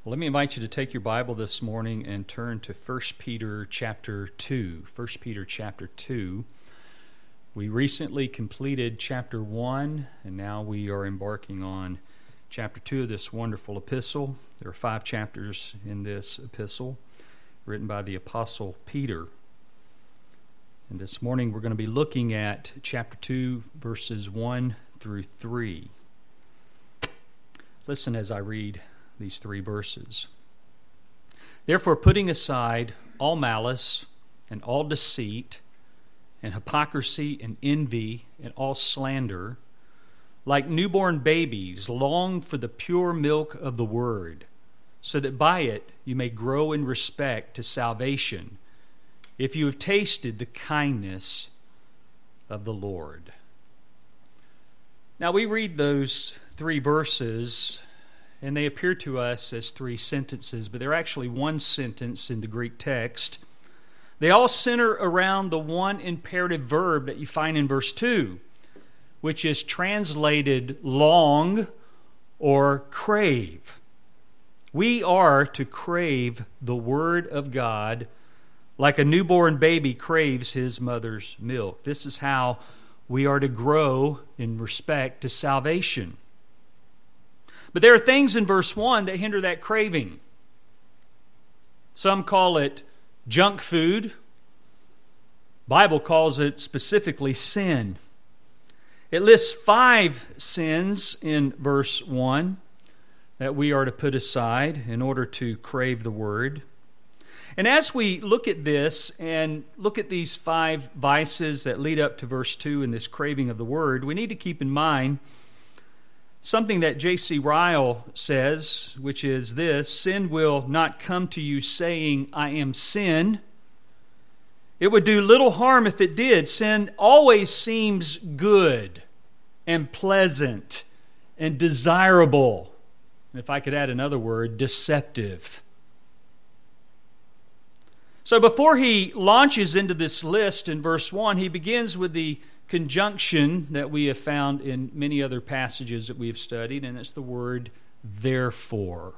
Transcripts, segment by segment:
Well, let me invite you to take your Bible this morning and turn to 1 Peter chapter 2. 1 Peter chapter 2. We recently completed chapter 1, and now we are embarking on chapter 2 of this wonderful epistle. There are 5 chapters in this epistle, written by the Apostle Peter. And this morning we're going to be looking at chapter 2, verses 1 through 3. Listen as I read these 3 verses. Therefore, putting aside all malice and all deceit and hypocrisy and envy and all slander, like newborn babies, long for the pure milk of the word, so that by it you may grow in respect to salvation, if you have tasted the kindness of the Lord. Now we read those 3 verses, and they appear to us as 3 sentences, but they're actually one sentence in the Greek text. They all center around the one imperative verb that you find in verse 2, which is translated long or crave. We are to crave the Word of God like a newborn baby craves his mother's milk. This is how we are to grow in respect to salvation. But there are things in verse 1 that hinder that craving. Some call it junk food. The Bible calls it specifically sin. It lists 5 sins in verse 1 that we are to put aside in order to crave the Word. And as we look at this and look at these 5 vices that lead up to verse 2 in this craving of the Word, we need to keep in mind something that J.C. Ryle says, which is this: sin will not come to you saying, "I am sin." It would do little harm if it did. Sin always seems good and pleasant and desirable. And if I could add another word, deceptive. So before he launches into this list in verse 1, he begins with the conjunction that we have found in many other passages that we have studied, and it's the word therefore.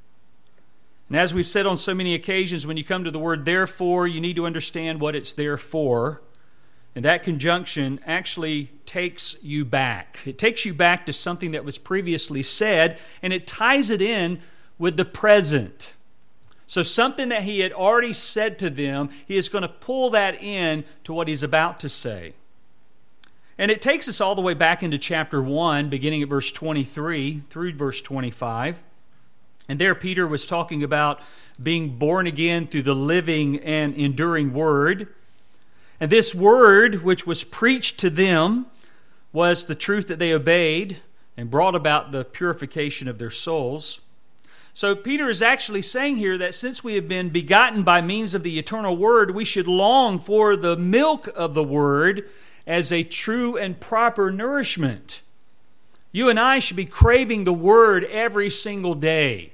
And as we've said on so many occasions, when you come to the word therefore, you need to understand what it's there for. And that conjunction actually takes you back. It takes you back to something that was previously said, and it ties it in with the present. So something that he had already said to them, he is going to pull that in to what he's about to say. And it takes us all the way back into chapter 1, beginning at verse 23 through verse 25. And there Peter was talking about being born again through the living and enduring Word. And this Word, which was preached to them, was the truth that they obeyed and brought about the purification of their souls. So Peter is actually saying here that since we have been begotten by means of the eternal Word, we should long for the milk of the Word as a true and proper nourishment. You and I should be craving the Word every single day.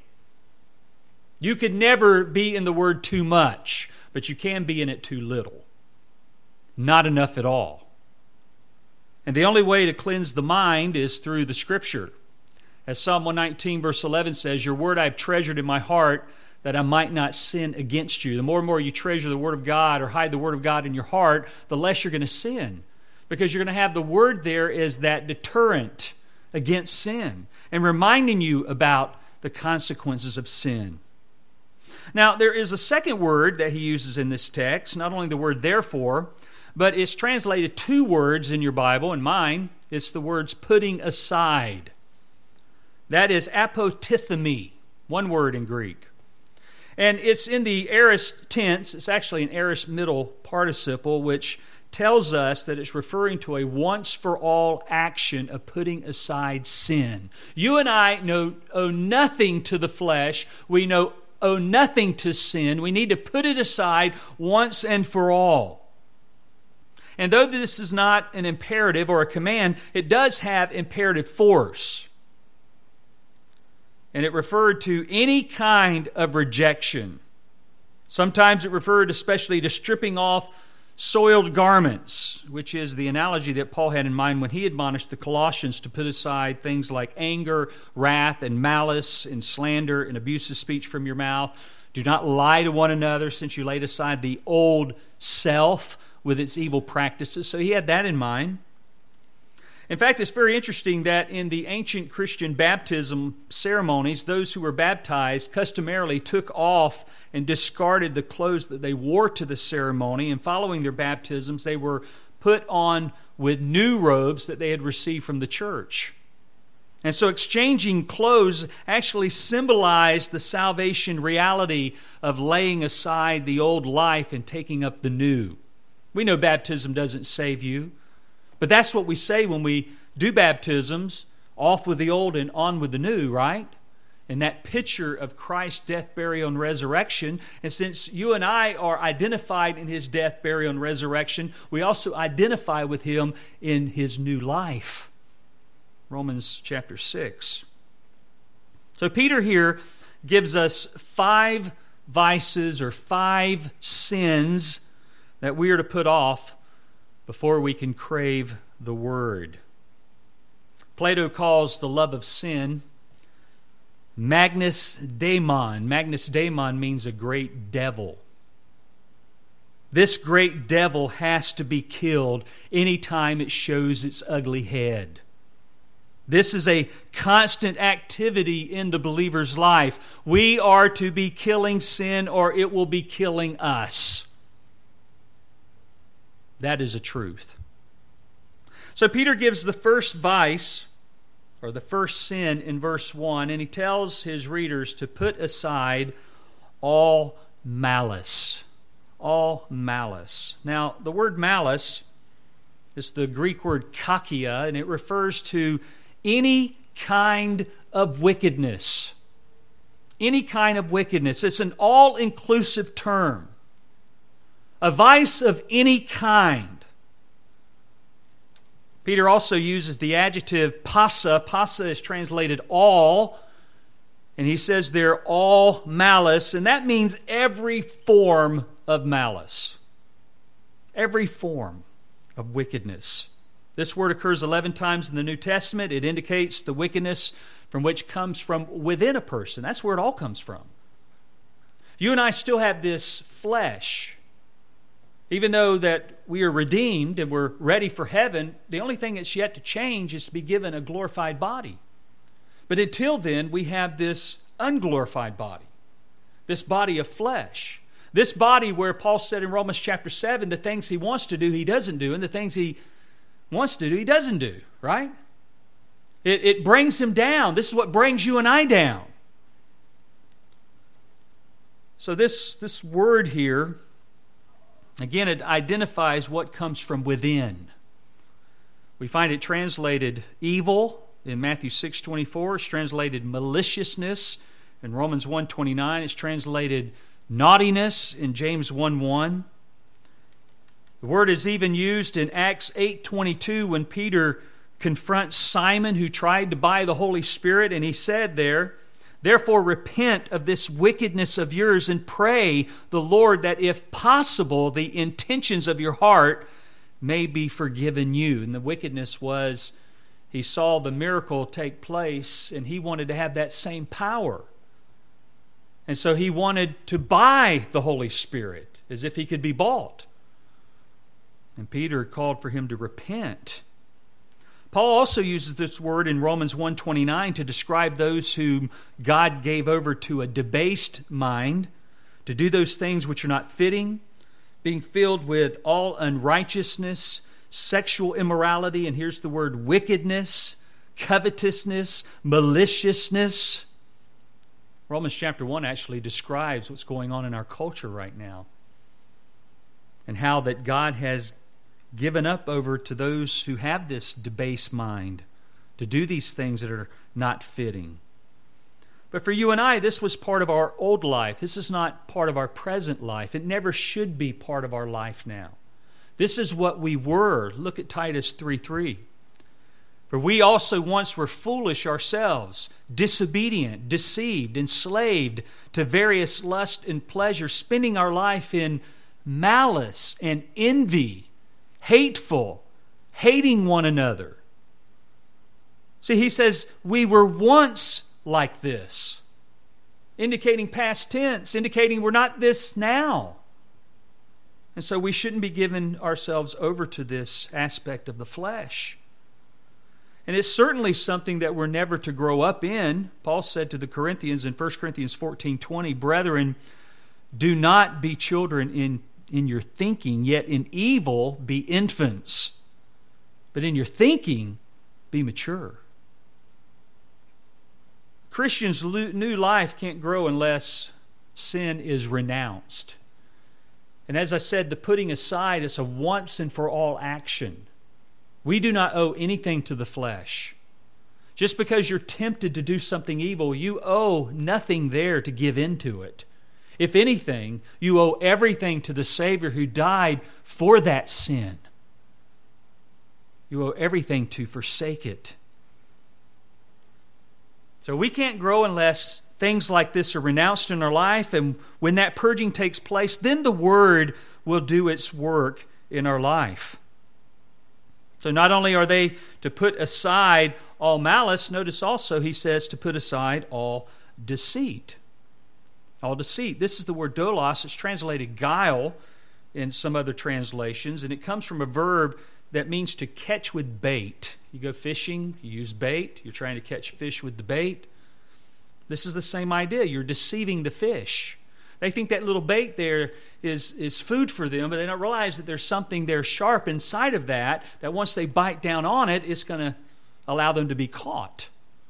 You could never be in the Word too much, but you can be in it too little. Not enough at all. And the only way to cleanse the mind is through the Scripture. As Psalm 119 verse 11 says, "Your word I have treasured in my heart, that I might not sin against you." The more and more you treasure the Word of God or hide the Word of God in your heart, the less you're going to sin. Because you're going to have the Word there as that deterrent against sin and reminding you about the consequences of sin. Now, there is a second word that he uses in this text, not only the word therefore, but it's translated 2 words in your Bible, and mine. It's the words putting aside. That is apotithemi, one word in Greek. And it's in the aorist tense. It's actually an aorist middle participle, which tells us that it's referring to a once-for-all action of putting aside sin. You and I owe nothing to the flesh. We owe nothing to sin. We need to put it aside once and for all. And though this is not an imperative or a command, it does have imperative force. And it referred to any kind of rejection. Sometimes it referred especially to stripping off soiled garments, which is the analogy that Paul had in mind when he admonished the Colossians to put aside things like anger, wrath, and malice, and slander, and abusive speech from your mouth. Do not lie to one another, since you laid aside the old self with its evil practices. So he had that in mind. In fact, it's very interesting that in the ancient Christian baptism ceremonies, those who were baptized customarily took off and discarded the clothes that they wore to the ceremony, and following their baptisms, they were put on with new robes that they had received from the church. And so exchanging clothes actually symbolized the salvation reality of laying aside the old life and taking up the new. We know baptism doesn't save you, but that's what we say when we do baptisms, off with the old and on with the new, right? And that picture of Christ's death, burial, and resurrection. And since you and I are identified in His death, burial, and resurrection, we also identify with Him in His new life. Romans chapter 6. So Peter here gives us 5 vices or 5 sins that we are to put off before we can crave the Word. Plato calls the love of sin Magnus Daemon. Magnus Daemon means a great devil. This great devil has to be killed anytime it shows its ugly head. This is a constant activity in the believer's life. We are to be killing sin or it will be killing us. That is a truth. So Peter gives the first vice, or the first sin in verse 1, and he tells his readers to put aside all malice. All malice. Now, the word malice is the Greek word kakia, and it refers to any kind of wickedness. Any kind of wickedness. It's an all-inclusive term. A vice of any kind. Peter also uses the adjective passa. Passa is translated all. And he says they're all malice. And that means every form of malice. Every form of wickedness. This word occurs 11 times in the New Testament. It indicates the wickedness from which comes from within a person. That's where it all comes from. You and I still have this flesh. Even though that we are redeemed and we're ready for heaven, the only thing that's yet to change is to be given a glorified body. But until then, we have this unglorified body, this body of flesh. This body where Paul said in Romans chapter 7, the things he wants to do, he doesn't do, and the things he wants to do, he doesn't do, right? It brings him down. This is what brings you and I down. So this word here, again, it identifies what comes from within. We find it translated evil in Matthew 6:24. It's translated maliciousness in Romans 1:29. It's translated naughtiness in James 1:1. The word is even used in Acts 8:22 when Peter confronts Simon who tried to buy the Holy Spirit, and he said there, "Therefore repent of this wickedness of yours and pray the Lord that if possible the intentions of your heart may be forgiven you." And the wickedness was he saw the miracle take place and he wanted to have that same power. And so he wanted to buy the Holy Spirit as if he could be bought. And Peter called for him to repent. Paul also uses this word in Romans 1:29 to describe those whom God gave over to a debased mind, to do those things which are not fitting, being filled with all unrighteousness, sexual immorality, and here's the word wickedness, covetousness, maliciousness. Romans chapter 1 actually describes what's going on in our culture right now and how that God has given up over to those who have this debased mind to do these things that are not fitting. But for you and I, this was part of our old life. This is not part of our present life. It never should be part of our life now. This is what we were. Look at Titus 3:3. For we also once were foolish ourselves, disobedient, deceived, enslaved to various lusts and pleasures, spending our life in malice and envy, hateful, hating one another. See, he says, we were once like this, indicating past tense, indicating we're not this now. And so we shouldn't be giving ourselves over to this aspect of the flesh. And it's certainly something that we're never to grow up in. Paul said to the Corinthians in 1 Corinthians 14:20, "Brethren, do not be children in your thinking, yet in evil be infants. But in your thinking be mature." Christians' new life can't grow unless sin is renounced. And as I said, the putting aside is a once and for all action. We do not owe anything to the flesh. Just because you're tempted to do something evil, you owe nothing there to give in to it. If anything, you owe everything to the Savior who died for that sin. You owe everything to forsake it. So we can't grow unless things like this are renounced in our life, and when that purging takes place, then the Word will do its work in our life. So not only are they to put aside all malice, notice also he says to put aside all deceit. All deceit. This is the word doulos. It's translated guile in some other translations, and it comes from a verb that means to catch with bait. You go fishing, you use bait, you're trying to catch fish with the bait. This is the same idea. You're deceiving the fish. They think that little bait there is food for them, but they don't realize that there's something there sharp inside of that once they bite down on it, it's going to allow them to be caught.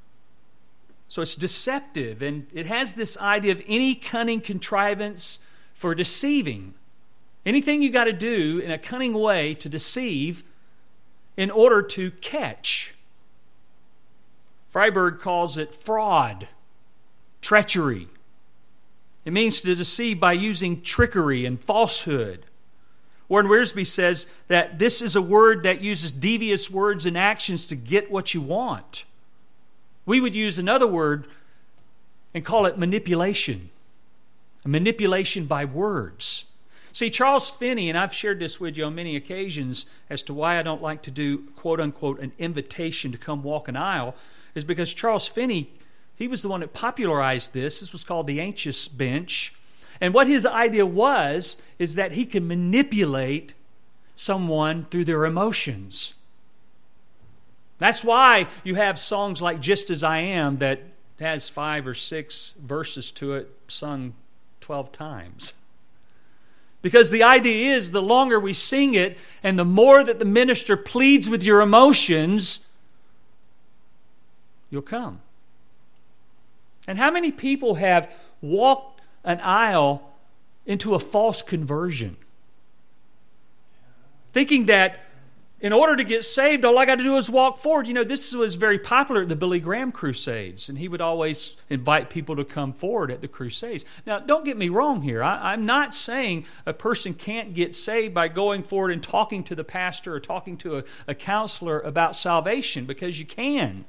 So it's deceptive, and it has this idea of any cunning contrivance for deceiving. Anything you got to do in a cunning way to deceive in order to catch. Freiberg calls it fraud, treachery. It means to deceive by using trickery and falsehood. Warren Wiersbe says that this is a word that uses devious words and actions to get what you want. We would use another word and call it manipulation. A manipulation by words. See, Charles Finney, and I've shared this with you on many occasions as to why I don't like to do, quote unquote, an invitation to come walk an aisle, is because Charles Finney, he was the one that popularized this. This was called the anxious bench. And what his idea was is that he can manipulate someone through their emotions. That's why you have songs like Just As I Am that has 5 or 6 verses to it sung 12 times. Because the idea is the longer we sing it and the more that the minister pleads with your emotions, you'll come. And how many people have walked an aisle into a false conversion? Thinking that in order to get saved, all I got to do is walk forward. You know, this was very popular at the Billy Graham crusades, and he would always invite people to come forward at the crusades. Now, don't get me wrong here. I'm not saying a person can't get saved by going forward and talking to the pastor or talking to a counselor about salvation, because you can.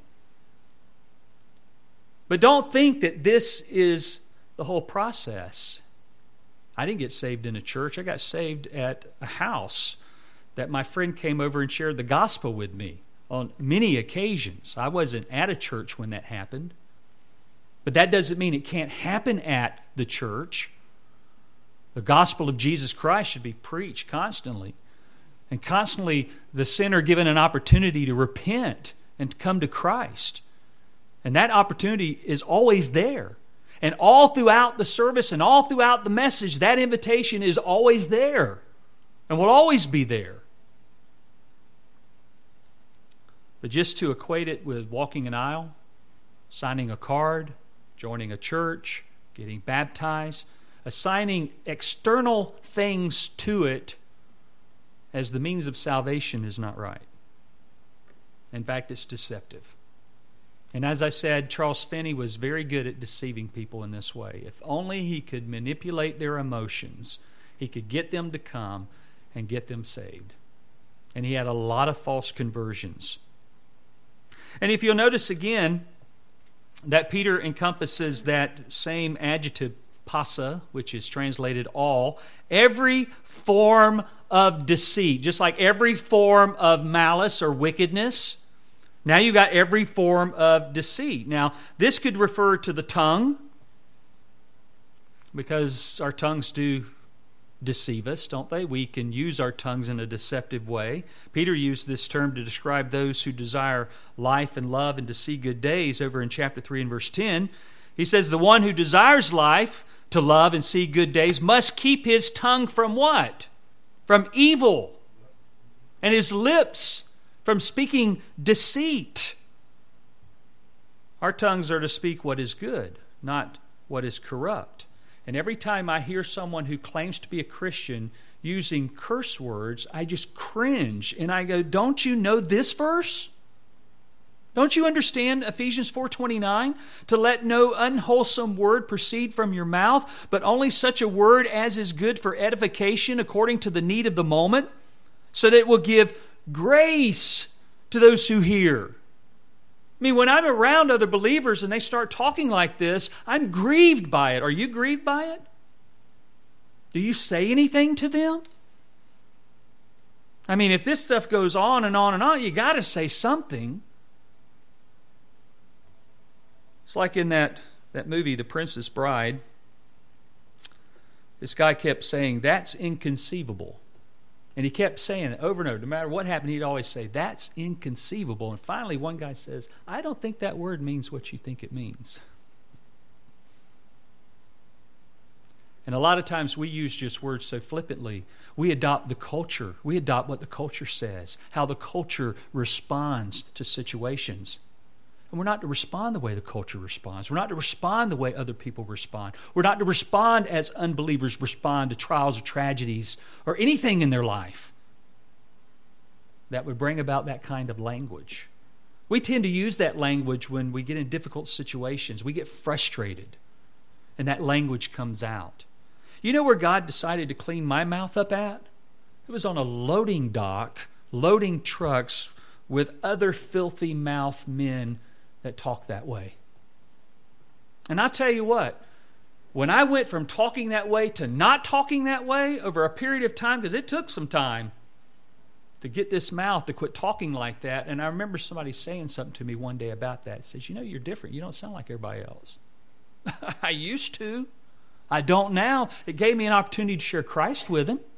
But don't think that this is the whole process. I didn't get saved in a church. I got saved at a house that my friend came over and shared the gospel with me on many occasions. I wasn't at a church when that happened. But that doesn't mean it can't happen at the church. The gospel of Jesus Christ should be preached constantly. And constantly the sinner given an opportunity to repent and come to Christ. And that opportunity is always there. And all throughout the service and all throughout the message, that invitation is always there and will always be there. But just to equate it with walking an aisle, signing a card, joining a church, getting baptized, assigning external things to it as the means of salvation is not right. In fact, it's deceptive. And as I said, Charles Finney was very good at deceiving people in this way. If only he could manipulate their emotions, he could get them to come and get them saved. And he had a lot of false conversions. And if you'll notice again, that Peter encompasses that same adjective, pasa, which is translated all, every form of deceit, just like every form of malice or wickedness. Now you got every form of deceit. Now, this could refer to the tongue, because our tongues do deceive us, don't they? We can use our tongues in a deceptive way. Peter used this term to describe those who desire life and love and to see good days over in chapter 3 and verse 10. He says, the one who desires life, to love and see good days, must keep his tongue from what? From evil. And his lips from speaking deceit. Our tongues are to speak what is good, not what is corrupt. And every time I hear someone who claims to be a Christian using curse words, I just cringe. And I go, don't you know this verse? Don't you understand Ephesians 4:29? To let no unwholesome word proceed from your mouth, but only such a word as is good for edification according to the need of the moment, so that it will give grace to those who hear. I mean, when I'm around other believers and they start talking like this, I'm grieved by it. Are you grieved by it? Do you say anything to them? I mean, if this stuff goes on and on and on, you got to say something. It's like in that movie, The Princess Bride. This guy kept saying, that's inconceivable. And he kept saying it over and over. No matter what happened, he'd always say, that's inconceivable. And finally, one guy says, I don't think that word means what you think it means. And a lot of times we use just words so flippantly. We adopt the culture. We adopt what the culture says, how the culture responds to situations. And we're not to respond the way the culture responds. We're not to respond the way other people respond. We're not to respond as unbelievers respond to trials or tragedies or anything in their life that would bring about that kind of language. We tend to use that language when we get in difficult situations. We get frustrated, and that language comes out. You know where God decided to clean my mouth up at? It was on a loading dock, loading trucks with other filthy mouth men that talk that way. And I tell you what, when I went from talking that way to not talking that way over a period of time, because it took some time to get this mouth to quit talking like that, and I remember somebody saying something to me one day about that. It says, you know, you're different. You don't sound like everybody else. I used to. I don't now. It gave me an opportunity to share Christ with them.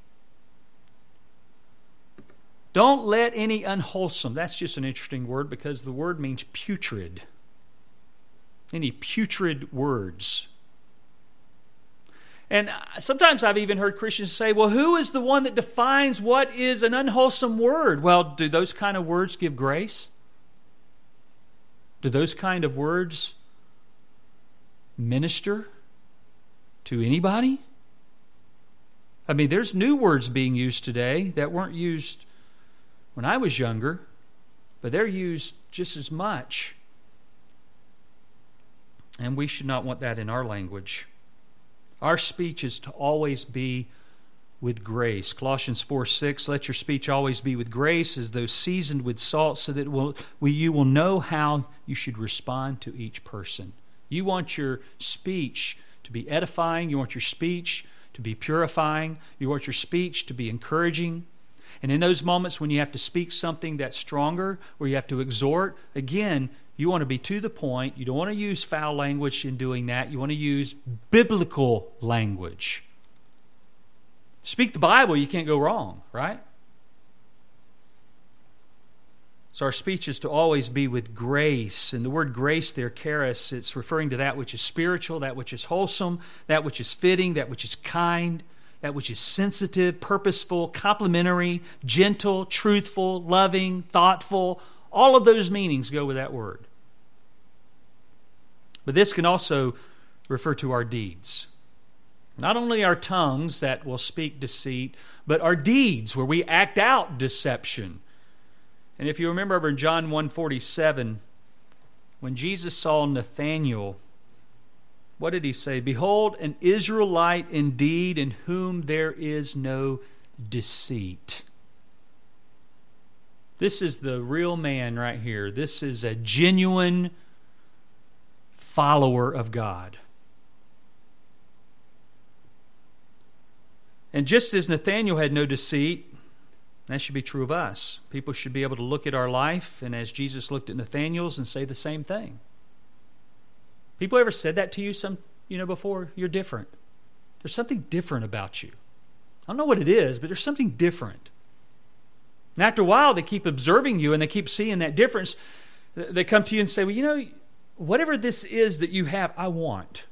Don't let any unwholesome, that's just an interesting word because the word means putrid. Any putrid words. And sometimes I've even heard Christians say, well, who is the one that defines what is an unwholesome word? Well, do those kind of words give grace? Do those kind of words minister to anybody? I mean, there's new words being used today that weren't used when I was younger, but they're used just as much. And we should not want that in our language. Our speech is to always be with grace. Colossians 4:6, let your speech always be with grace, as though seasoned with salt, so that you will know how you should respond to each person. You want your speech to be edifying. You want your speech to be purifying. You want your speech to be encouraging. And in those moments when you have to speak something that's stronger, where you have to exhort, again, you want to be to the point. You don't want to use foul language in doing that. You want to use biblical language. Speak the Bible, you can't go wrong, right? So our speech is to always be with grace. And the word grace there, charis, it's referring to that which is spiritual, that which is wholesome, that which is fitting, that which is kind, that which is sensitive, purposeful, complimentary, gentle, truthful, loving, thoughtful. All of those meanings go with that word. But this can also refer to our deeds. Not only our tongues that will speak deceit, but our deeds where we act out deception. And if you remember over in John 1:47, when Jesus saw Nathanael, what did he say? Behold, an Israelite indeed, in whom there is no deceit. This is the real man right here. This is a genuine follower of God. And just as Nathanael had no deceit, that should be true of us. People should be able to look at our life, and as Jesus looked at Nathanael's, and say the same thing. People ever said that to you before? You're different. There's something different about you. I don't know what it is, but there's something different. And after a while, they keep observing you and they keep seeing that difference. They come to you and say, well, whatever this is that you have, I want.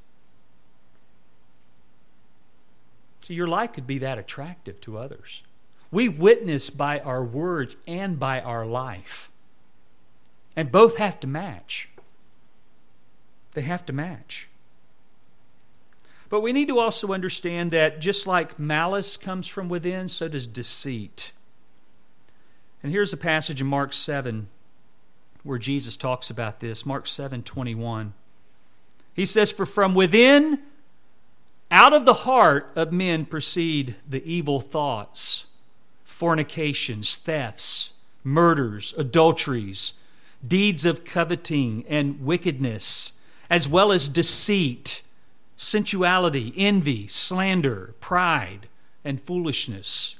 So your life could be that attractive to others. We witness by our words and by our life. And both have to match. They have to match. But we need to also understand that just like malice comes from within, so does deceit. And here's a passage in Mark 7 where Jesus talks about this. Mark 7:21. He says, "For from within, out of the heart of men proceed the evil thoughts, fornications, thefts, murders, adulteries, deeds of coveting and wickedness, as well as deceit, sensuality, envy, slander, pride, and foolishness.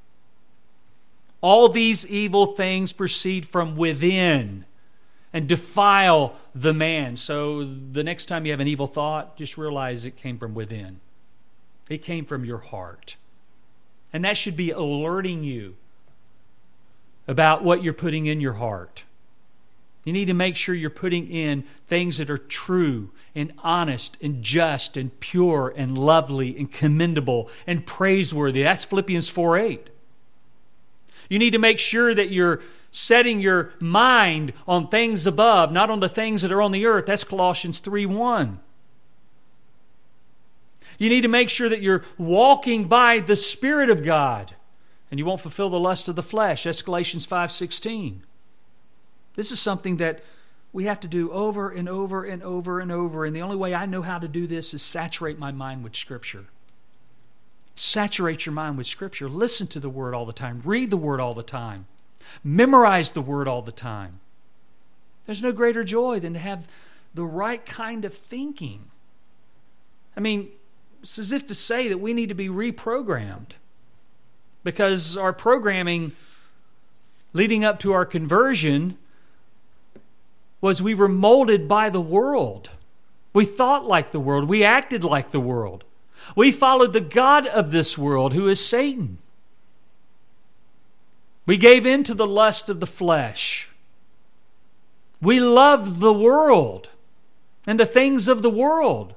All these evil things proceed from within and defile the man." So the next time you have an evil thought, just realize it came from within. It came from your heart. And that should be alerting you about what you're putting in your heart. You need to make sure you're putting in things that are true and honest and just and pure and lovely and commendable and praiseworthy. That's Philippians 4:8. You need to make sure that you're setting your mind on things above, not on the things that are on the earth. That's Colossians 3:1. You need to make sure that you're walking by the Spirit of God, and you won't fulfill the lust of the flesh. That's Galatians 5:16. This is something that we have to do over and over and over and over, and the only way I know how to do this is saturate my mind with Scripture. Saturate your mind with Scripture. Listen to the Word all the time. Read the Word all the time. Memorize the Word all the time. There's no greater joy than to have the right kind of thinking. I mean, it's as if to say that we need to be reprogrammed, because our programming leading up to our conversion was we were molded by the world. We thought like the world. We acted like the world. We followed the god of this world, who is Satan. We gave in to the lust of the flesh. We loved the world and the things of the world.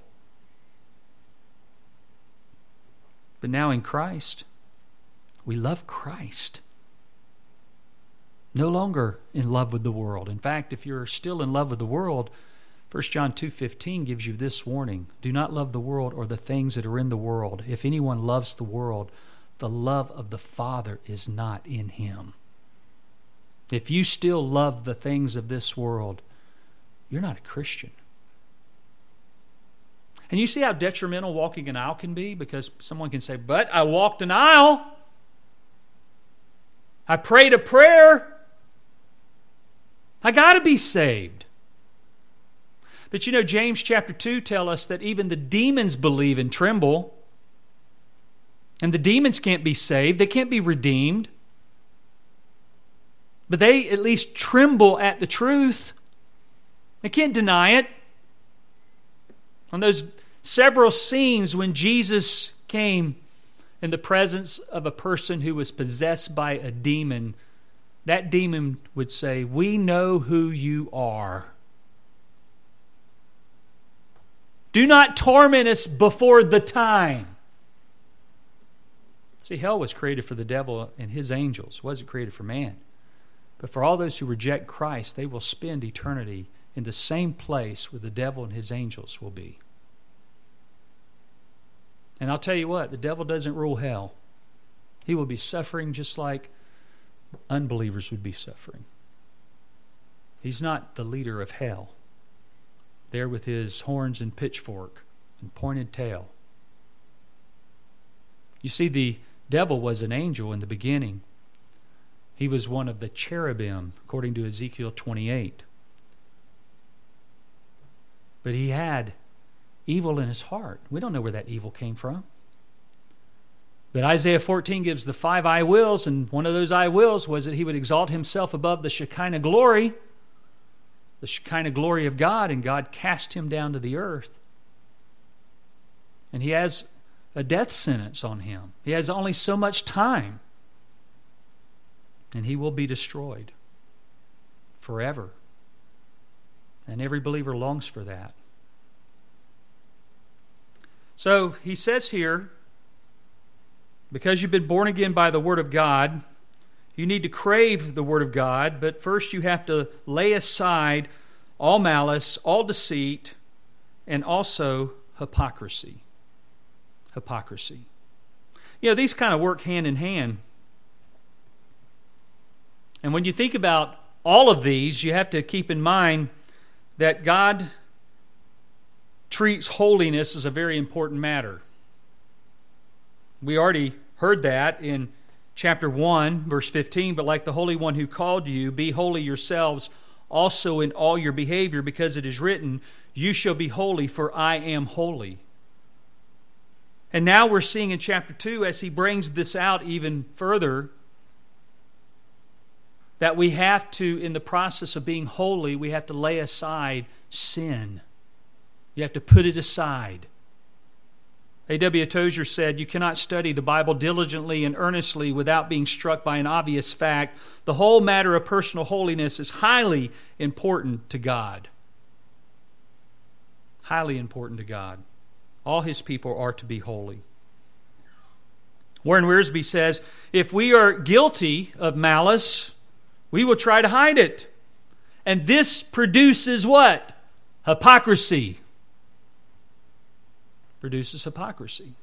But now in Christ, we love Christ. No longer in love with the world. In fact, if you're still in love with the world, 1 John 2:15 gives you this warning: do not love the world or the things that are in the world. If anyone loves the world, the love of the Father is not in him. If you still love the things of this world, you're not a Christian. And you see how detrimental walking an aisle can be? Because someone can say, but I walked an aisle. I prayed a prayer. I got to be saved. But James chapter 2 tells us that even the demons believe and tremble. And the demons can't be saved. They can't be redeemed. But they at least tremble at the truth. They can't deny it. On those several scenes when Jesus came in the presence of a person who was possessed by a demon, that demon would say, "We know who you are. Do not torment us before the time." See, hell was created for the devil and his angels. It wasn't created for man. But for all those who reject Christ, they will spend eternity in the same place where the devil and his angels will be. And I'll tell you what, the devil doesn't rule hell. He will be suffering just like unbelievers would be suffering. He's not the leader of hell, there with his horns and pitchfork and pointed tail. You see, the devil was an angel in the beginning. He was one of the cherubim, according to Ezekiel 28. But he had evil in his heart. We don't know where that evil came from. But Isaiah 14 gives the 5 I wills, and one of those I wills was that he would exalt himself above the Shekinah glory, the Shekinah glory of God, and God cast him down to the earth. And he has a death sentence on him. He has only so much time, and he will be destroyed forever. And every believer longs for that. So he says here, because you've been born again by the Word of God, you need to crave the Word of God, but first you have to lay aside all malice, all deceit, and also hypocrisy. Hypocrisy. You know, these kind of work hand in hand. And when you think about all of these, you have to keep in mind that God treats holiness as a very important matter. We already heard that in chapter 1, verse 15, but like the Holy One who called you, be holy yourselves also in all your behavior, because it is written, you shall be holy, for I am holy. And now we're seeing in chapter 2, as he brings this out even further, that we have to, in the process of being holy, we have to lay aside sin. You have to put it aside. A.W. Tozer said, you cannot study the Bible diligently and earnestly without being struck by an obvious fact. The whole matter of personal holiness is highly important to God. Highly important to God. All His people are to be holy. Warren Wiersbe says, if we are guilty of malice, we will try to hide it. And this produces what? Hypocrisy. Produces hypocrisy.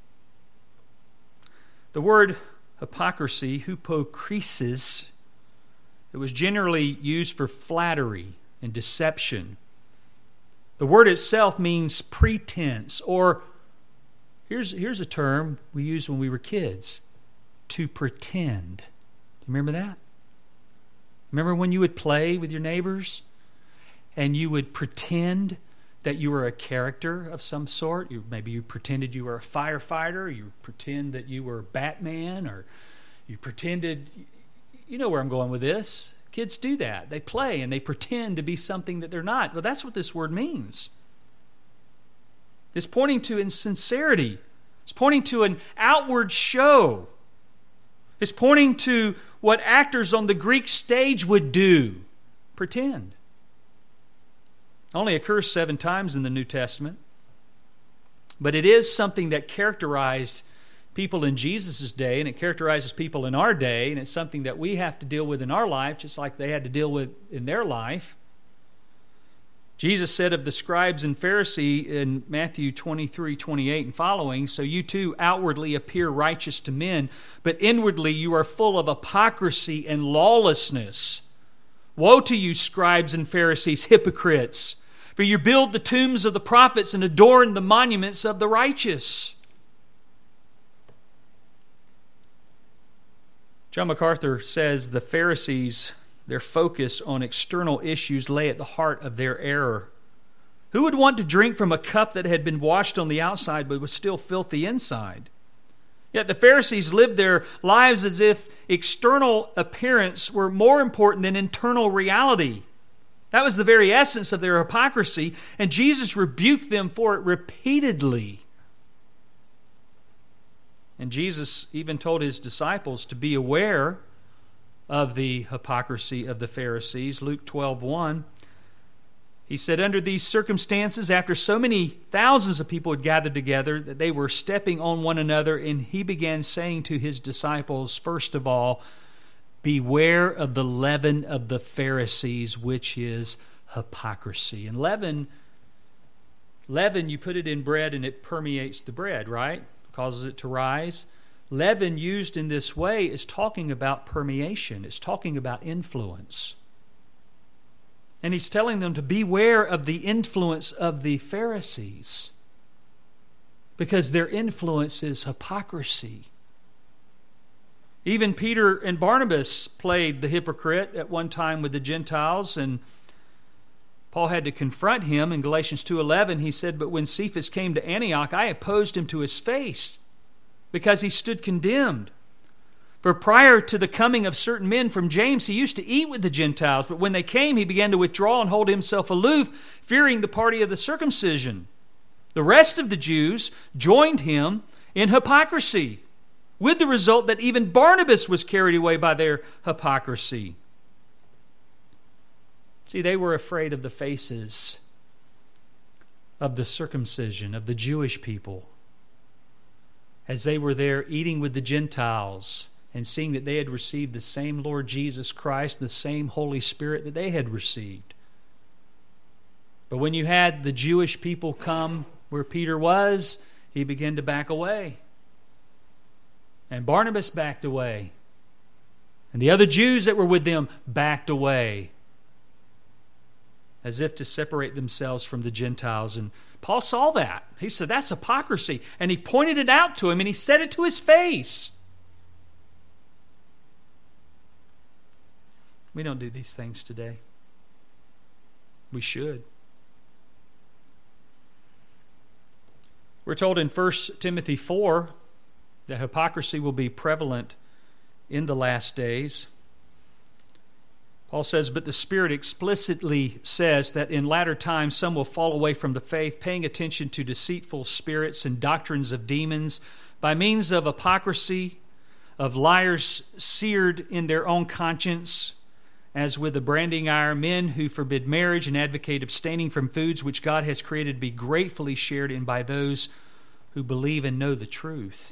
The word hypocrisy, hypokrisis, it was generally used for flattery and deception. The word itself means pretense, or here's a term we used when we were kids, to pretend. Do you remember that? Remember when you would play with your neighbors and you would pretend that you were a character of some sort? Maybe you pretended you were a firefighter, you pretend that you were Batman, or you pretended, you know where I'm going with this. Kids do that. They play and they pretend to be something that they're not. Well, that's what this word means. It's pointing to insincerity. It's pointing to an outward show. It's pointing to what actors on the Greek stage would do. Pretend. Only occurs 7 times in the New Testament. But it is something that characterized people in Jesus' day, and it characterizes people in our day, and it's something that we have to deal with in our life, just like they had to deal with in their life. Jesus said of the scribes and Pharisees in Matthew 23:28 and following, so you too outwardly appear righteous to men, but inwardly you are full of hypocrisy and lawlessness. Woe to you, scribes and Pharisees, hypocrites! For you build the tombs of the prophets and adorn the monuments of the righteous. John MacArthur says the Pharisees, their focus on external issues lay at the heart of their error. Who would want to drink from a cup that had been washed on the outside but was still filthy inside? Yet the Pharisees lived their lives as if external appearance were more important than internal reality. That was the very essence of their hypocrisy, and Jesus rebuked them for it repeatedly. And Jesus even told His disciples to be aware of the hypocrisy of the Pharisees. Luke 12:1. He said, under these circumstances, after so many thousands of people had gathered together, that they were stepping on one another, and He began saying to His disciples, first of all, beware of the leaven of the Pharisees, which is hypocrisy. And leaven, you put it in bread and it permeates the bread, right? Causes it to rise. Leaven used in this way is talking about permeation. It's talking about influence. And He's telling them to beware of the influence of the Pharisees, because their influence is hypocrisy. Even Peter and Barnabas played the hypocrite at one time with the Gentiles, and Paul had to confront him. In Galatians 2:11, he said, but when Cephas came to Antioch, I opposed him to his face. because he stood condemned. For prior to the coming of certain men from James, he used to eat with the Gentiles, but when they came, he began to withdraw and hold himself aloof, fearing the party of the circumcision. The rest of the Jews joined him in hypocrisy, with the result that even Barnabas was carried away by their hypocrisy. See, they were afraid of the faces of the circumcision, of the Jewish people, as they were there eating with the Gentiles and seeing that they had received the same Lord Jesus Christ, the same Holy Spirit that they had received. But when you had the Jewish people come where Peter was, he began to back away. And Barnabas backed away. And the other Jews that were with them backed away, as if to separate themselves from the Gentiles. And Paul saw that. He said, that's hypocrisy. And he pointed it out to him, and he said it to his face. We don't do these things today. We should. We're told in 1 Timothy 4 that hypocrisy will be prevalent in the last days. Paul says, but the Spirit explicitly says that in latter times some will fall away from the faith, paying attention to deceitful spirits and doctrines of demons, by means of hypocrisy, of liars seared in their own conscience, as with a branding iron, men who forbid marriage and advocate abstaining from foods which God has created to be gratefully shared in by those who believe and know the truth.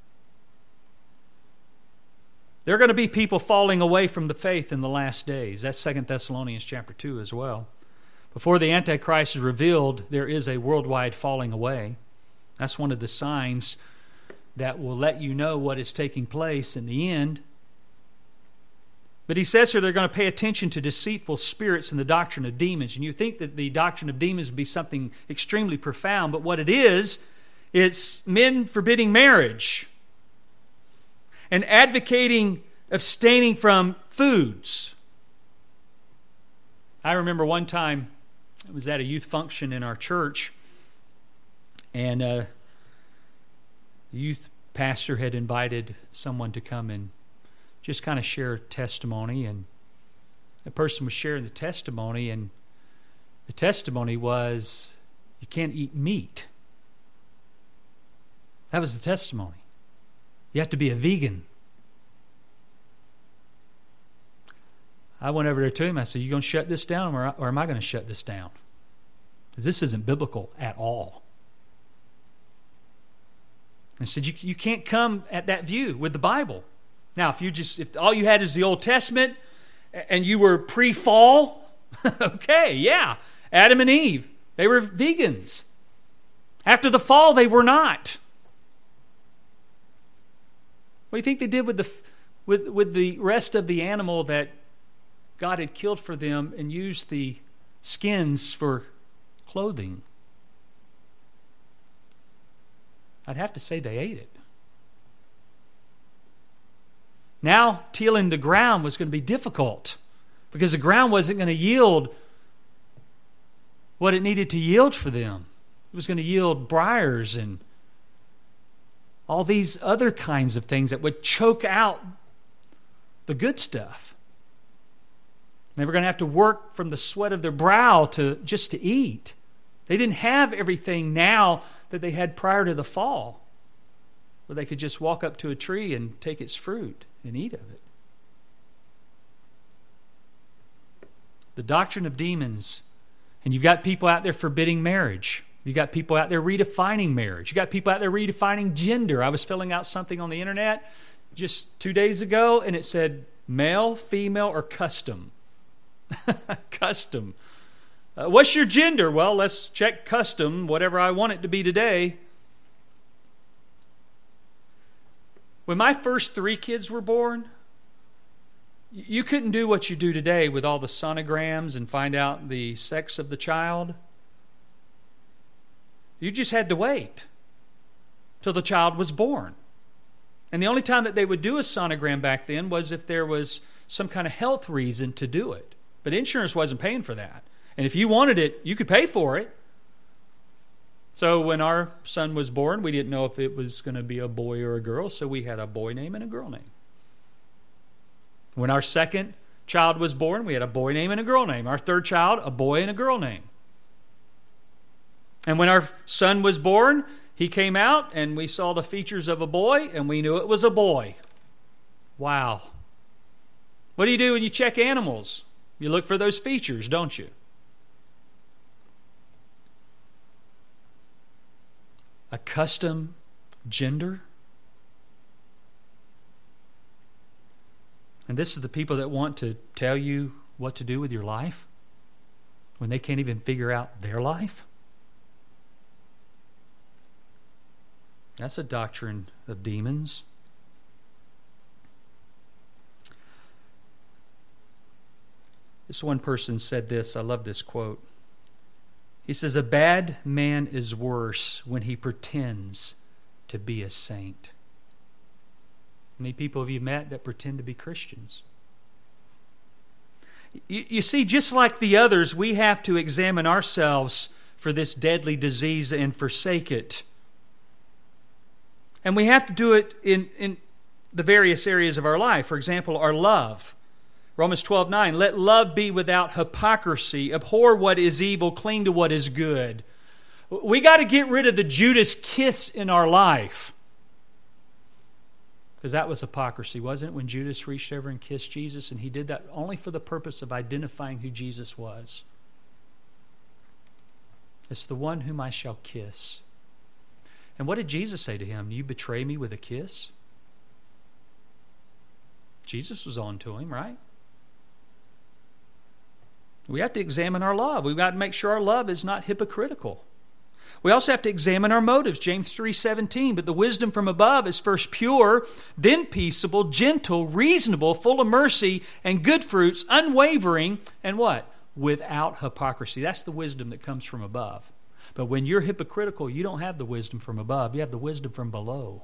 There are going to be people falling away from the faith in the last days. That's 2 Thessalonians chapter 2 as well. Before the Antichrist is revealed, there is a worldwide falling away. That's one of the signs that will let you know what is taking place in the end. But he says here they're going to pay attention to deceitful spirits and the doctrine of demons. And you think that the doctrine of demons would be something extremely profound, but what it is, it's men forbidding marriage and advocating abstaining from foods. I remember one time, I was at a youth function in our church, and the youth pastor had invited someone to come and just kind of share testimony, and the person was sharing the testimony, and the testimony was, you can't eat meat. That was the testimony. You have to be a vegan. I went over there to him. I said, you going to shut this down, or am I going to shut this down? Because this isn't biblical at all. I said, you can't come at that view with the Bible. Now, if all you had is the Old Testament and you were pre-fall, okay, yeah. Adam and Eve, they were vegans. After the fall, they were not. What do you think they did with the rest of the animal that God had killed for them and used the skins for clothing? I'd have to say they ate it. Now, tilling the ground was going to be difficult because the ground wasn't going to yield what it needed to yield for them. It was going to yield briars and all these other kinds of things that would choke out the good stuff. They were going to have to work from the sweat of their brow to eat. They didn't have everything now that they had prior to the fall, where they could just walk up to a tree and take its fruit and eat of it. The doctrine of demons. And you've got people out there forbidding marriage. You've got people out there redefining marriage. You've got people out there redefining gender. I was filling out something on the internet just 2 days ago, and it said male, female, or custom. Custom. What's your gender? Well, let's check custom, whatever I want it to be today. When my first 3 kids were born, you couldn't do what you do today with all the sonograms and find out the sex of the child. You just had to wait till the child was born. And the only time that they would do a sonogram back then was if there was some kind of health reason to do it. But insurance wasn't paying for that. And if you wanted it, you could pay for it. So when our son was born, we didn't know if it was going to be a boy or a girl, so we had a boy name and a girl name. When our second child was born, we had a boy name and a girl name. Our third child, a boy and a girl name. And when our son was born, he came out and we saw the features of a boy and we knew it was a boy. Wow. What do you do when you check animals? You look for those features, don't you? A custom gender. And this is the people that want to tell you what to do with your life when they can't even figure out their life. That's a doctrine of demons. This one person said this. I love this quote. He says, "A bad man is worse when he pretends to be a saint." How many people have you met that pretend to be Christians? You see, just like the others, we have to examine ourselves for this deadly disease and forsake it. And we have to do it in the various areas of our life. For example, our love. Romans 12:9, "Let love be without hypocrisy. Abhor what is evil, cling to what is good." We got to get rid of the Judas kiss in our life. Because that was hypocrisy, wasn't it? When Judas reached over and kissed Jesus, and he did that only for the purpose of identifying who Jesus was. It's the one whom I shall kiss. And what did Jesus say to him? You betray me with a kiss? Jesus was on to him, right? We have to examine our love. We've got to make sure our love is not hypocritical. We also have to examine our motives. James 3:17, "But the wisdom from above is first pure, then peaceable, gentle, reasonable, full of mercy and good fruits, unwavering," and what? Without hypocrisy. That's the wisdom that comes from above. But when you're hypocritical, you don't have the wisdom from above. You have the wisdom from below.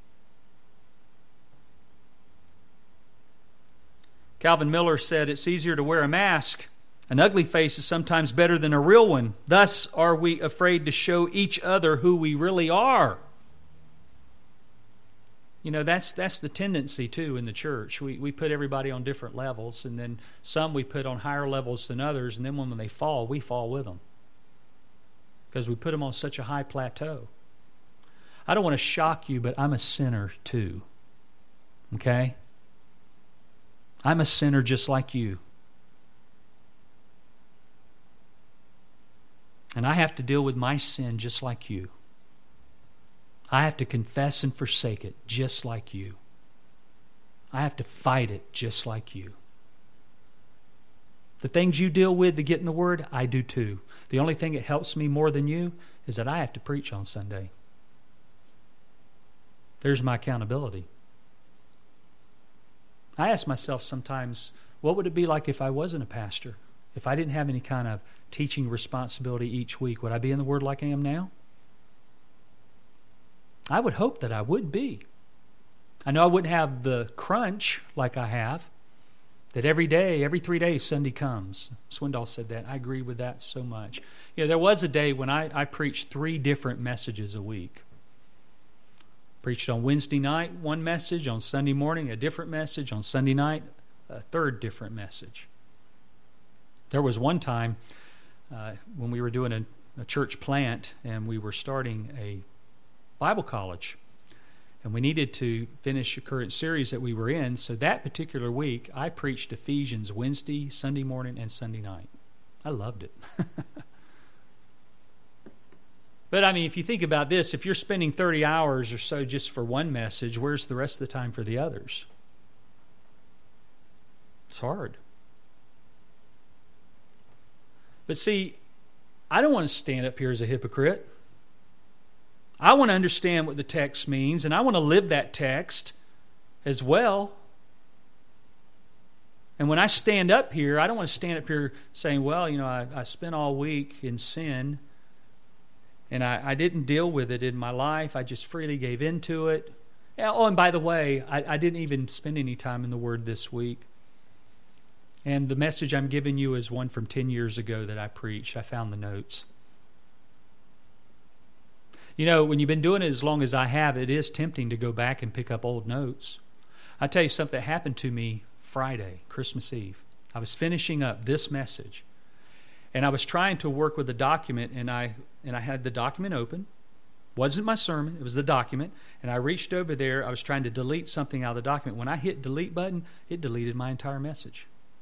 Calvin Miller said, "It's easier to wear a mask. An ugly face is sometimes better than a real one. Thus are we afraid to show each other who we really are." You know, that's the tendency, too, in the church. We put everybody on different levels, and then some we put on higher levels than others, and then when they fall, we fall with them. Because we put them on such a high plateau. I don't want to shock you, but I'm a sinner, too. Okay? I'm a sinner just like you. And I have to deal with my sin just like you. I have to confess and forsake it just like you. I have to fight it just like you. The things you deal with to get in the Word, I do too. The only thing that helps me more than you is that I have to preach on Sunday. There's my accountability. I ask myself sometimes, what would it be like if I wasn't a pastor? If I didn't have any kind of teaching responsibility each week, would I be in the Word like I am now? I would hope that I would be. I know I wouldn't have the crunch like I have, that every day, every 3 days, Sunday comes. Swindoll said that. I agree with that so much. You know, there was a day when I preached 3 different messages a week. Preached on Wednesday night, one message. On Sunday morning, a different message. On Sunday night, a third different message. There was one time when we were doing a church plant and we were starting a Bible college. And we needed to finish a current series that we were in. So that particular week, I preached Ephesians Wednesday, Sunday morning, and Sunday night. I loved it. But I mean, if you think about this, if you're spending 30 hours or so just for one message, where's the rest of the time for the others? It's hard. But see, I don't want to stand up here as a hypocrite. I want to understand what the text means, and I want to live that text as well. And when I stand up here, I don't want to stand up here saying, well, you know, I spent all week in sin, and I didn't deal with it in my life. I just freely gave into it. Oh, and by the way, I didn't even spend any time in the Word this week. And the message I'm giving you is one from 10 years ago that I preached. I found the notes. You know, when you've been doing it as long as I have, it is tempting to go back and pick up old notes. I tell you something that happened to me Friday, Christmas Eve. I was finishing up this message, and I was trying to work with a document, and I had the document open. Wasn't my sermon, it was the document, and I reached over there. I was trying to delete something out of the document. When I hit delete button, it deleted my entire message.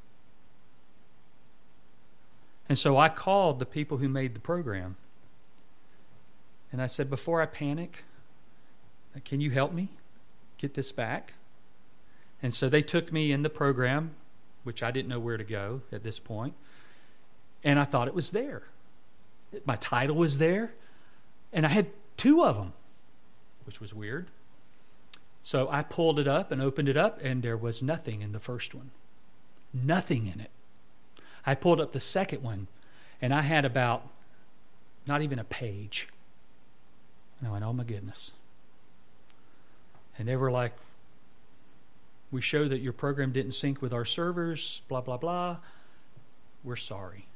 And so I called the people who made the program. And I said, before I panic, can you help me get this back? And so they took me in the program, which I didn't know where to go at this point. And I thought it was there. My title was there. And I had 2 of them, which was weird. So I pulled it up and opened it up, and there was nothing in the first one. Nothing in it. I pulled up the second one, and I had about not even a page. And I went, oh my goodness. And they were like, we show that your program didn't sync with our servers, blah, blah, blah. We're sorry.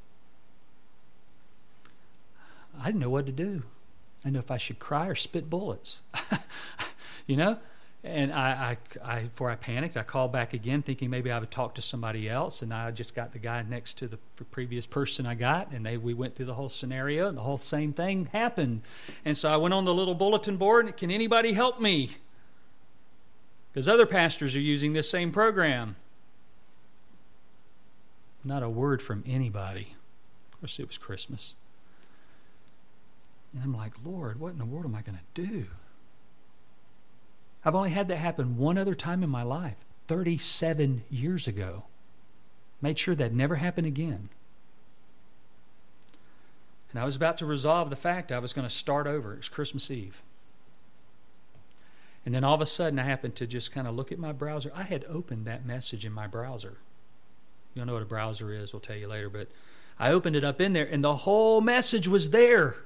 I didn't know what to do. I didn't know if I should cry or spit bullets. You know? And I before I panicked, I called back again thinking maybe I would talk to somebody else, and I just got the guy next to the previous person I got, and we went through the whole scenario, and the whole same thing happened. And so I went on the little bulletin board, and can anybody help me? Because other pastors are using this same program. Not a word from anybody. Of course, it was Christmas. And I'm like, Lord, what in the world am I going to do? I've only had that happen one other time in my life, 37 years ago. Made sure that never happened again. And I was about to resolve the fact I was going to start over. It was Christmas Eve. And then all of a sudden I happened to just kind of look at my browser. I had opened that message in my browser. You don't know what a browser is, we'll tell you later, but I opened it up in there, and the whole message was there.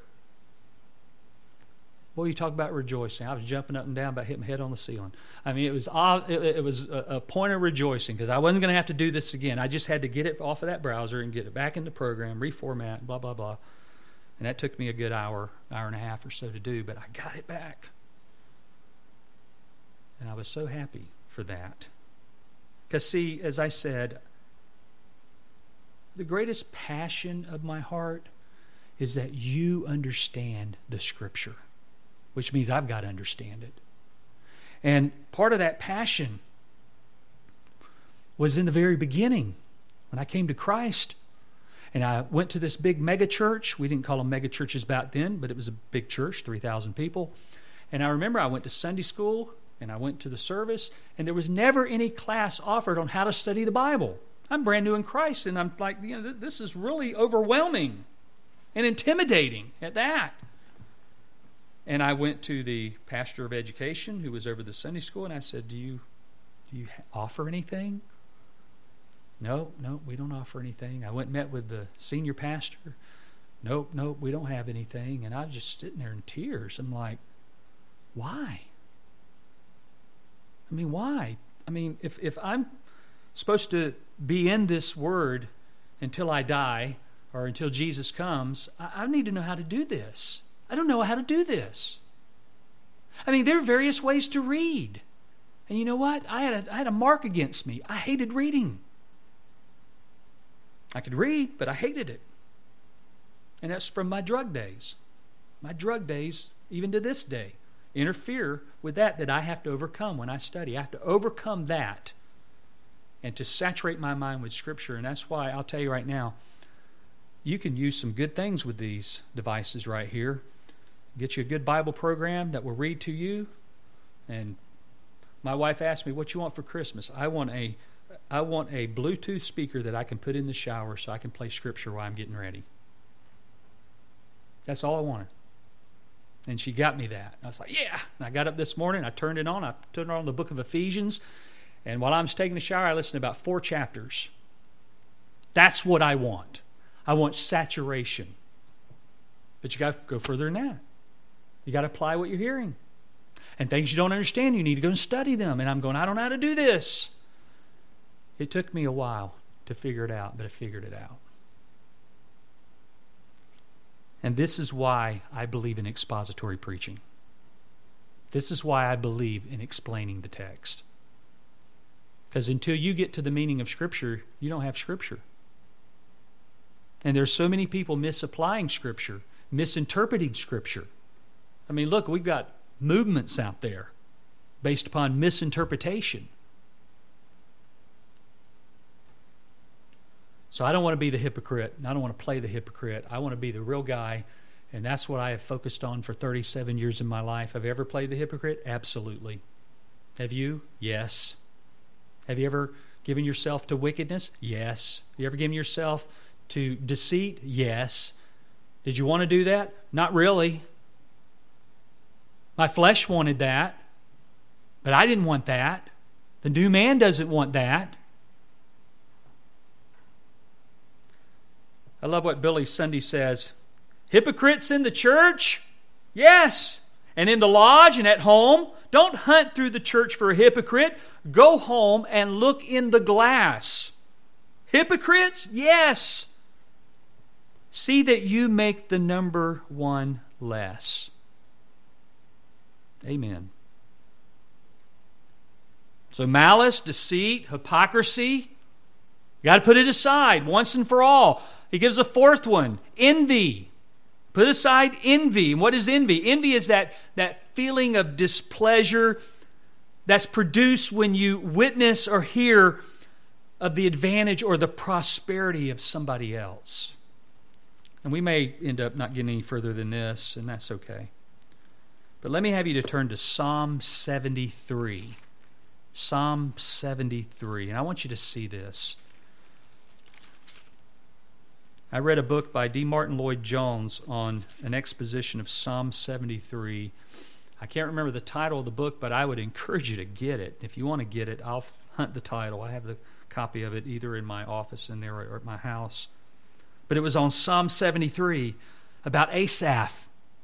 Boy, you talk about rejoicing. I was jumping up and down, about hitting my head on the ceiling. I mean, it was a point of rejoicing because I wasn't going to have to do this again. I just had to get it off of that browser and get it back in the program, reformat, blah, blah, blah. And that took me a good hour and a half or so to do, but I got it back. And I was so happy for that. Because, see, as I said, the greatest passion of my heart is that you understand the Scripture, which means I've got to understand it. And part of that passion was in the very beginning when I came to Christ. And I went to this big mega church. We didn't call them mega churches back then, but it was a big church, 3,000 people. And I remember I went to Sunday school, and I went to the service, and there was never any class offered on how to study the Bible. I'm brand new in Christ, and I'm like, this is really overwhelming and intimidating at that. And I went to the pastor of education who was over the Sunday school, and I said, do you offer anything? No, we don't offer anything. I went and met with the senior pastor. Nope, we don't have anything. And I was just sitting there in tears. I'm like, why? I mean, why? I mean, if I'm supposed to be in this word until I die or until Jesus comes, I need to know how to do this. I don't know how to do this. I mean, there are various ways to read. And you know what? I had a mark against me. I hated reading. I could read, but I hated it. And that's from my drug days. My drug days, even to this day, interfere with that I have to overcome when I study. I have to overcome that and to saturate my mind with Scripture. And that's why I'll tell you right now, you can use some good things with these devices right here. Get you a good Bible program that will read to you. And my wife asked me, what you want for Christmas? I want a Bluetooth speaker that I can put in the shower so I can play Scripture while I'm getting ready. That's all I wanted. And she got me that. I was like, yeah. And I got up this morning, I turned it on. I turned on the book of Ephesians. And while I was taking a shower, I listened to about 4 chapters. That's what I want. I want saturation. But you got to go further than that. You got to apply what you're hearing. And things you don't understand, you need to go and study them. And I'm going, I don't know how to do this. It took me a while to figure it out, but I figured it out. And this is why I believe in expository preaching. This is why I believe in explaining the text. Because until you get to the meaning of Scripture, you don't have Scripture. And there's so many people misapplying Scripture, misinterpreting Scripture. I mean, look, we've got movements out there based upon misinterpretation. So I don't want to be the hypocrite. I don't want to play the hypocrite. I want to be the real guy, and that's what I have focused on for 37 years in my life. Have you ever played the hypocrite? Absolutely. Have you? Yes. Have you ever given yourself to wickedness? Yes. Have you ever given yourself to deceit? Yes. Did you want to do that? Not really. My flesh wanted that, but I didn't want that. The new man doesn't want that. I love what Billy Sunday says. Hypocrites in the church? Yes. And in the lodge and at home? Don't hunt through the church for a hypocrite. Go home and look in the glass. Hypocrites? Yes. See that you make the number one less. Amen. So malice, deceit, hypocrisy, you got to put it aside once and for all. He gives a fourth one, envy. Put aside envy. And what is envy? Envy is that feeling of displeasure that's produced when you witness or hear of the advantage or the prosperity of somebody else. And we may end up not getting any further than this, and that's okay. But let me have you to turn to Psalm 73. Psalm 73. And I want you to see this. I read a book by D. Martin Lloyd-Jones on an exposition of Psalm 73. I can't remember the title of the book, but I would encourage you to get it. If you want to get it, I'll hunt the title. I have the copy of it either in my office in there or at my house. But it was on Psalm 73 about Asaph.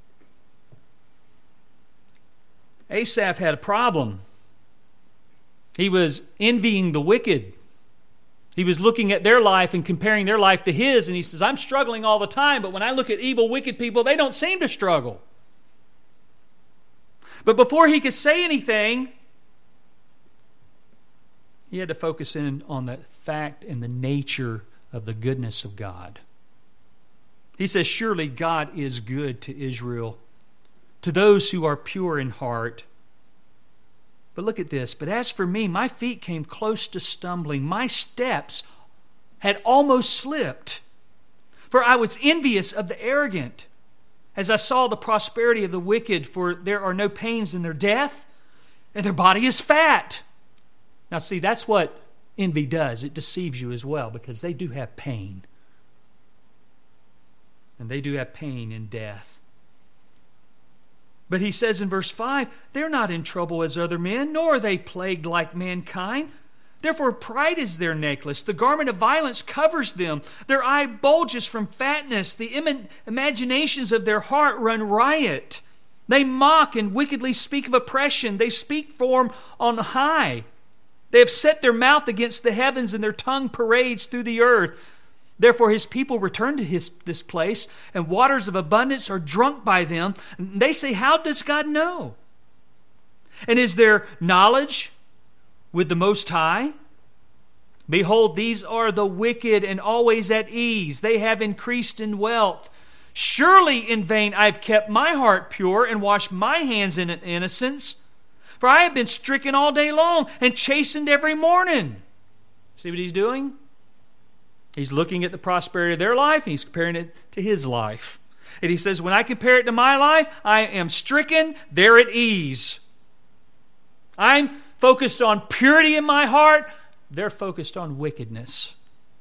Asaph had a problem. He was envying the wicked. He was looking at their life and comparing their life to his, and he says, I'm struggling all the time, but when I look at evil, wicked people, they don't seem to struggle. But before he could say anything, he had to focus in on the fact and the nature of the goodness of God. He says, surely God is good to Israel, to those who are pure in heart. But look at this. But as for me, my feet came close to stumbling. My steps had almost slipped. For I was envious of the arrogant, as I saw the prosperity of the wicked, for there are no pains in their death, and their body is fat. Now see, that's what envy does. It deceives you as well, because they do have pain. And they do have pain in death. But he says in verse 5, they're not in trouble as other men, nor are they plagued like mankind. Therefore pride is their necklace. The garment of violence covers them. Their eye bulges from fatness. The imaginations of their heart run riot. They mock and wickedly speak of oppression. They speak form on high. They have set their mouth against the heavens, and their tongue parades through the earth. Therefore his people return to this place, and waters of abundance are drunk by them. And they say, how does God know? And is there knowledge with the Most High? Behold, these are the wicked and always at ease. They have increased in wealth. Surely in vain I've kept my heart pure and washed my hands in innocence. For I have been stricken all day long and chastened every morning. See what he's doing? He's looking at the prosperity of their life, and he's comparing it to his life. And he says, when I compare it to my life, I am stricken, they're at ease. I'm focused on purity in my heart, they're focused on wickedness.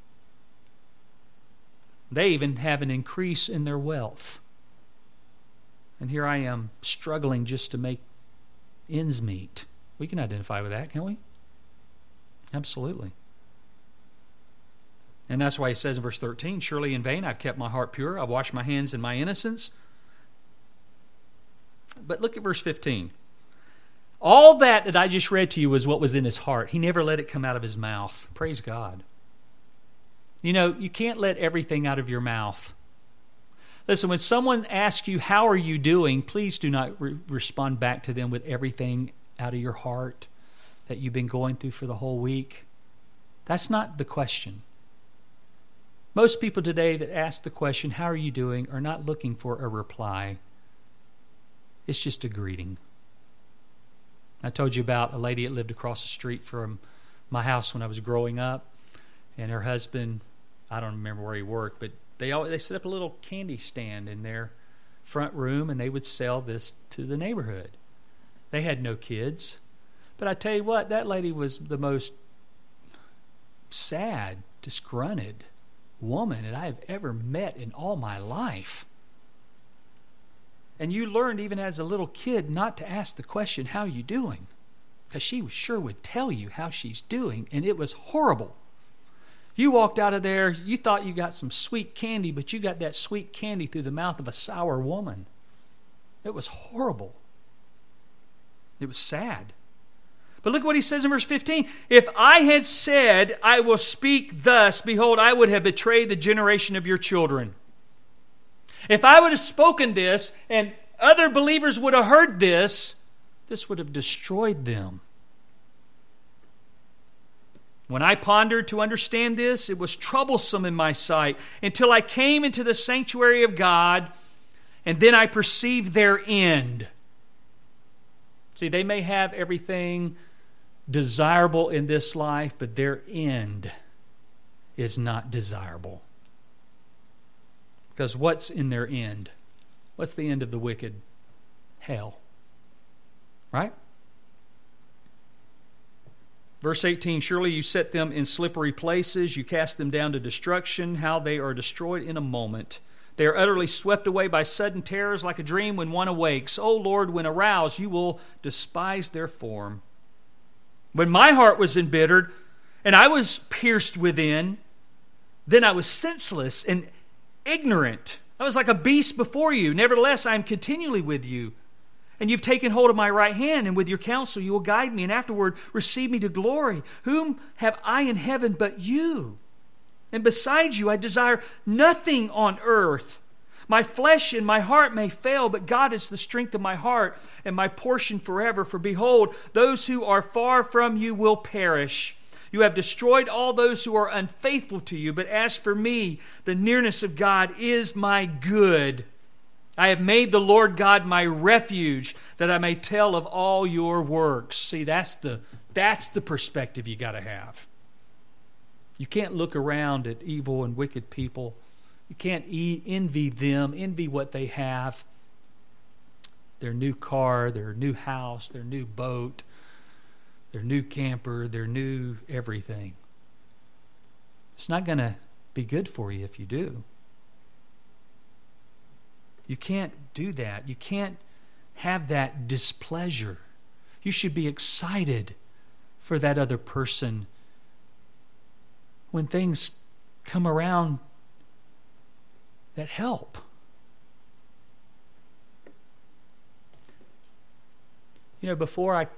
They even have an increase in their wealth. And here I am struggling just to make ends meet. We can identify with that, can't we? Absolutely. And that's why he says in verse 13, surely in vain I've kept my heart pure. I've washed my hands in my innocence. But look at verse 15. All that I just read to you was what was in his heart. He never let it come out of his mouth. Praise God. You know, you can't let everything out of your mouth. Listen, when someone asks you, how are you doing, please do not respond back to them with everything out of your heart that you've been going through for the whole week. That's not the question. Most people today that ask the question, how are you doing, are not looking for a reply. It's just a greeting. I told you about a lady that lived across the street from my house when I was growing up, and her husband, I don't remember where he worked, but they set up a little candy stand in their front room, and they would sell this to the neighborhood. They had no kids. But I tell you what, that lady was the most sad, disgruntled woman that I have ever met in all my life. And you learned even as a little kid not to ask the question, how are you doing? Because she sure would tell you how she's doing, and it was horrible. You walked out of there, you thought you got some sweet candy, but you got that sweet candy through the mouth of a sour woman. It was horrible. It was sad. But look what he says in verse 15. If I had said, I will speak thus, behold, I would have betrayed the generation of your children. If I would have spoken this and other believers would have heard this, this would have destroyed them. When I pondered to understand this, it was troublesome in my sight until I came into the sanctuary of God, and then I perceived their end. See, they may have everything desirable in this life, but their end is not desirable. Because what's in their end? What's the end of the wicked? Hell. Right? Verse 18, surely you set them in slippery places, you cast them down to destruction, how they are destroyed in a moment. They are utterly swept away by sudden terrors like a dream when one awakes. O Lord, when aroused, you will despise their form. When my heart was embittered and I was pierced within, then I was senseless and ignorant. I was like a beast before you. Nevertheless, I am continually with you. And you've taken hold of my right hand, and with your counsel you will guide me, and afterward receive me to glory. Whom have I in heaven but you? And besides you I desire nothing on earth. My flesh and my heart may fail, but God is the strength of my heart and my portion forever. For behold, those who are far from you will perish. You have destroyed all those who are unfaithful to you. But as for me, the nearness of God is my good. I have made the Lord God my refuge, that I may tell of all your works. See, that's the perspective you got to have. You can't look around at evil and wicked people. You can't envy them, envy what they have. Their new car, their new house, their new boat, their new camper, their new everything. It's not going to be good for you if you do. You can't do that. You can't have that displeasure. You should be excited for that other person when things come around that help. You know, before I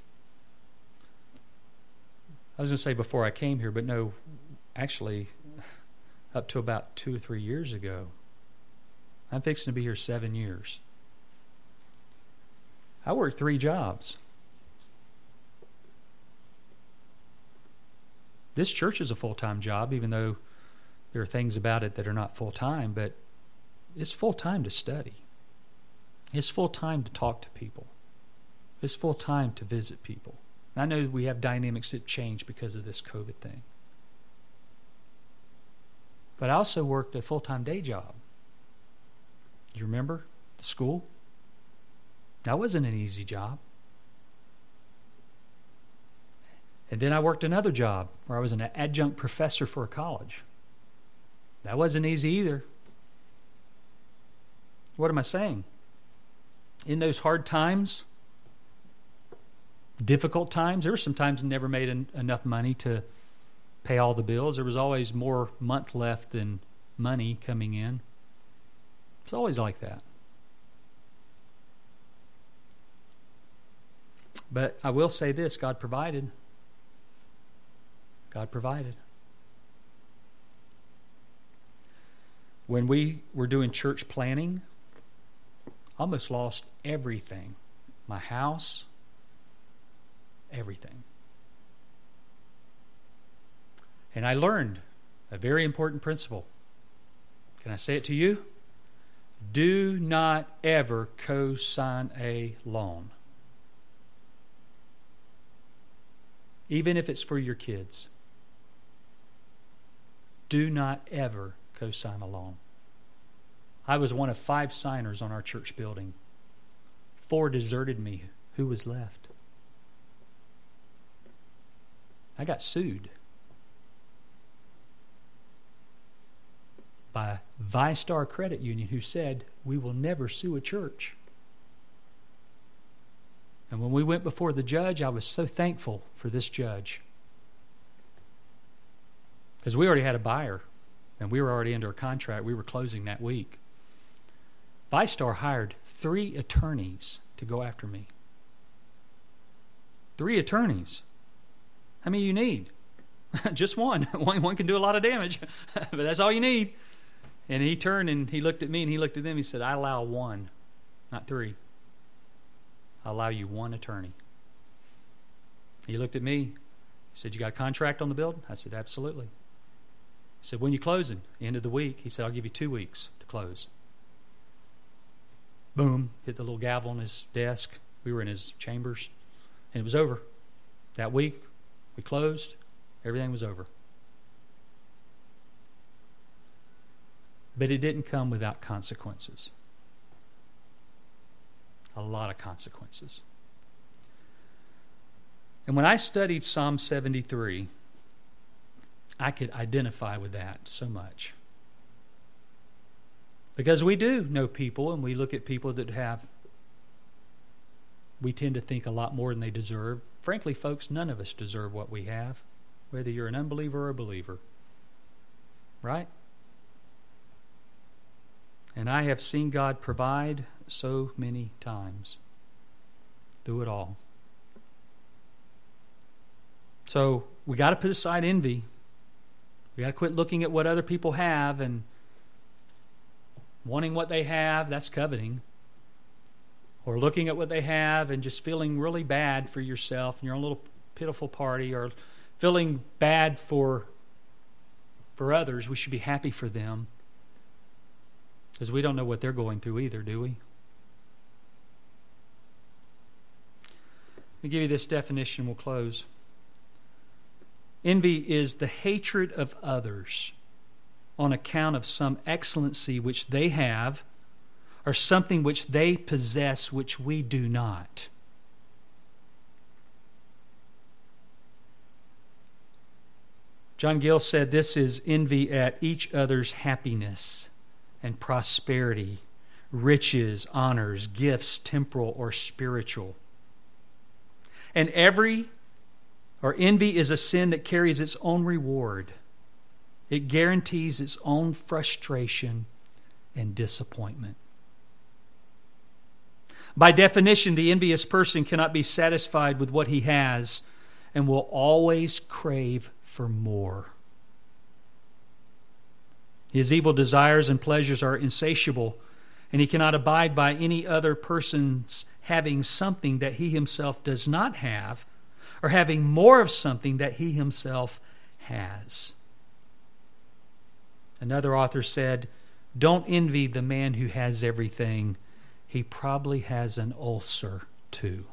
was going to say before I came here, but no, actually up to about 2 or 3 years ago. I'm fixing to be here 7 years. I worked 3 jobs. This church is a full-time job, even though there are things about it that are not full-time, but it's full-time to study. It's full-time to talk to people. It's full-time to visit people. I know we have dynamics that change because of this COVID thing. But I also worked a full-time day job. Do you remember the school? That wasn't an easy job. And then I worked another job where I was an adjunct professor for a college. That wasn't easy either. What am I saying? In those hard times, difficult times, there were some times I never made enough money to pay all the bills. There was always more month left than money coming in. It's always like that. But I will say this, God provided. God provided. When we were doing church planning, I almost lost everything. My house, everything. And I learned a very important principle. Can I say it to you? Do not ever co-sign a loan. Even if it's for your kids. Do not ever co-sign a loan. I was one of 5 signers on our church building. 4 deserted me. Who was left? I got sued by ViStar Credit Union, who said, we will never sue a church. And when we went before the judge, I was so thankful for this judge. Because we already had a buyer, and we were already under a contract. We were closing that week. ViStar hired 3 attorneys to go after me. 3 attorneys. How many you need? Just one. One can do a lot of damage, but that's all you need. And he turned and he looked at me and he looked at them. He said, I allow 1, not 3. I allow you 1 attorney. He looked at me. He said, you got a contract on the building? I said, absolutely. He said, when you closing? End of the week. He said, I'll give you 2 weeks to close. Boom. Hit the little gavel on his desk. We were in his chambers. And it was over. That week, we closed. Everything was over. But it didn't come without consequences. A lot of consequences. And when I studied Psalm 73, I could identify with that so much. Because we do know people, and we look at people that have, we tend to think a lot more than they deserve. Frankly, folks, none of us deserve what we have, whether you're an unbeliever or a believer. Right? And I have seen God provide so many times through it all. So we got to put aside envy. We got to quit looking at what other people have and wanting what they have. That's coveting. Or looking at what they have and just feeling really bad for yourself and your own little pitiful party, or feeling bad for others. We should be happy for them. Because we don't know what they're going through either, do we? Let me give you this definition, we'll close. Envy is the hatred of others on account of some excellency which they have, or something which they possess which we do not. John Gill said this is envy at each other's happiness and prosperity, riches, honors, gifts, temporal or spiritual. And envy is a sin that carries its own reward. It guarantees its own frustration and disappointment. By definition, the envious person cannot be satisfied with what he has and will always crave for more. His evil desires and pleasures are insatiable, and he cannot abide by any other person's having something that he himself does not have, or having more of something that he himself has. Another author said, don't envy the man who has everything. He probably has an ulcer too.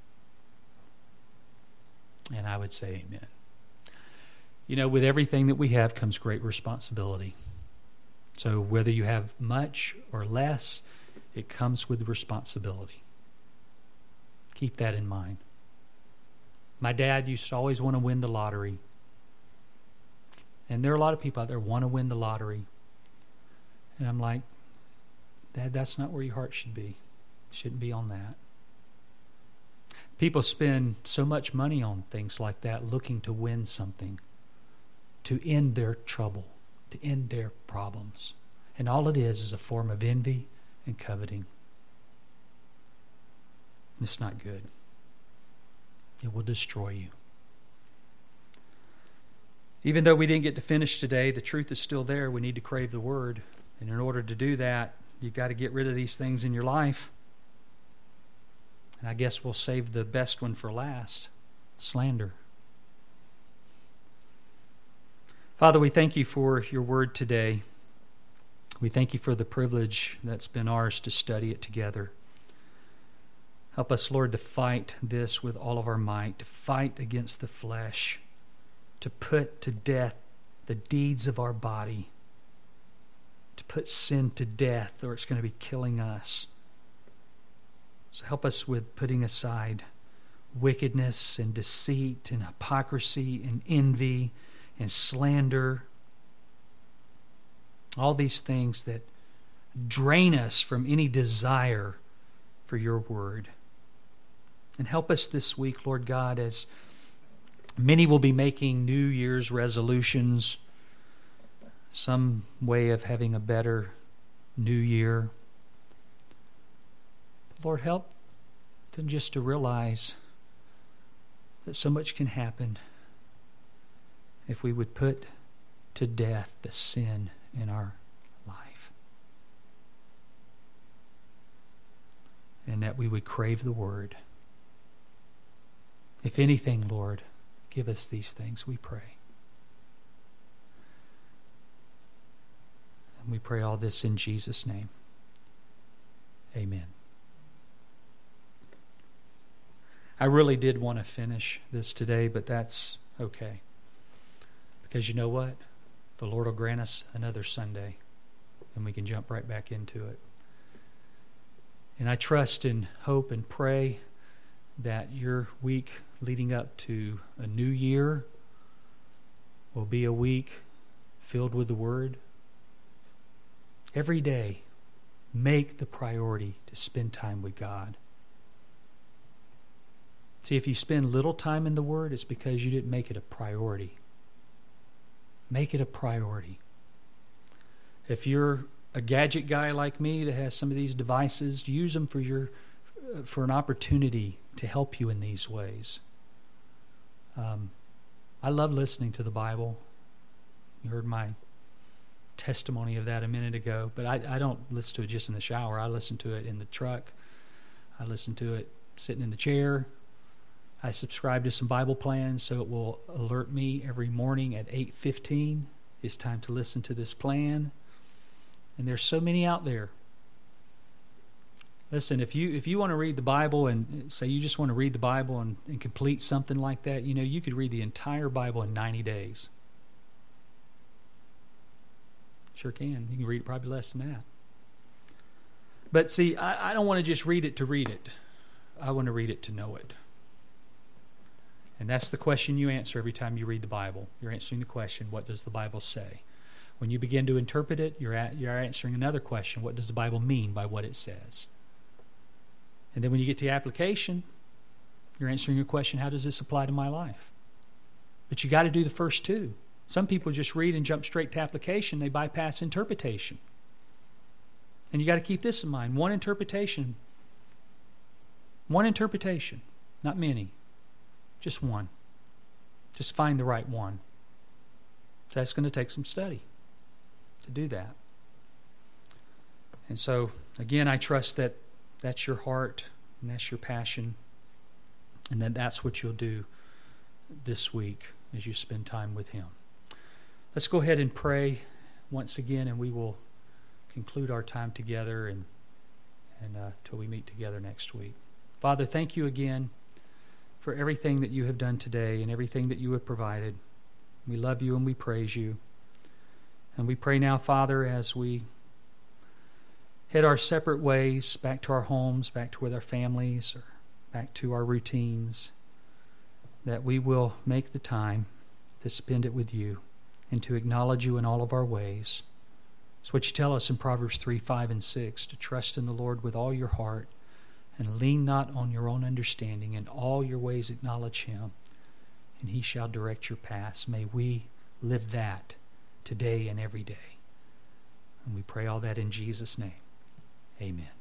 And I would say amen. You know, with everything that we have comes great responsibility. So whether you have much or less, it comes with responsibility. Keep that in mind. My dad used to always want to win the lottery. And there are a lot of people out there who want to win the lottery. And I'm like, Dad, that's not where your heart should be. It shouldn't be on that. People spend so much money on things like that, looking to win something, to end their trouble, to end their problems. And all it is a form of envy and coveting. It's not good. It will destroy you. Even though we didn't get to finish today, the truth is still there. We need to crave the Word. And in order to do that, you've got to get rid of these things in your life. And I guess we'll save the best one for last: slander. Father, we thank you for your word today. We thank you for the privilege that's been ours to study it together. Help us, Lord, to fight this with all of our might, to fight against the flesh, to put to death the deeds of our body, to put sin to death, or it's going to be killing us. So help us with putting aside wickedness and deceit and hypocrisy and envy and slander, all these things that drain us from any desire for your word. And help us this week, Lord God, as many will be making New Year's resolutions, some way of having a better new year. Lord, help them just to realize that so much can happen if we would put to death the sin in our life. And that we would crave the word. If anything, Lord, give us these things, we pray. And we pray all this in Jesus' name. Amen. I really did want to finish this today, but that's okay. Because you know what? The Lord will grant us another Sunday, and we can jump right back into it. And I trust and hope and pray that your week leading up to a new year will be a week filled with the Word. Every day, make the priority to spend time with God. See, if you spend little time in the Word, it's because you didn't make it a priority. Make it a priority. If you're a gadget guy like me that has some of these devices, use them for an opportunity to help you in these ways. I love listening to the Bible. You heard my testimony of that a minute ago, but I don't listen to it just in the shower. I listen to it in the truck. I listen to it sitting in the chair. I subscribe to some Bible plans so it will alert me every morning at 8:15. It's time to listen to this plan. And there's so many out there. Listen, if you want to read the Bible and say you just want to read the Bible and complete something like that, you could read the entire Bible in 90 days. Sure can. You can read it probably less than that. But see, I don't want to just read it to read it. I want to read it to know it. And that's the question you answer every time you read the Bible. You're answering the question, what does the Bible say? When you begin to interpret it, you're answering another question, what does the Bible mean by what it says? And then when you get to the application, you're answering your question, how does this apply to my life? But you got to do the first two. Some people just read and jump straight to application. They bypass interpretation. And you got to keep this in mind. One interpretation, not many. Just one. Just find the right one. So that's going to take some study to do that. And so, again, I trust that that's your heart and that's your passion and that that's what you'll do this week as you spend time with Him. Let's go ahead and pray once again, and we will conclude our time together and till we meet together next week. Father, thank you again for everything that you have done today and everything that you have provided. We love you and we praise you. And we pray now, Father, as we head our separate ways back to our homes, back to with our families, or back to our routines, that we will make the time to spend it with you and to acknowledge you in all of our ways. It's what you tell us in Proverbs 3, 5, and 6, to trust in the Lord with all your heart and lean not on your own understanding. In all your ways acknowledge Him, and He shall direct your paths. May we live that today and every day. And we pray all that in Jesus' name. Amen.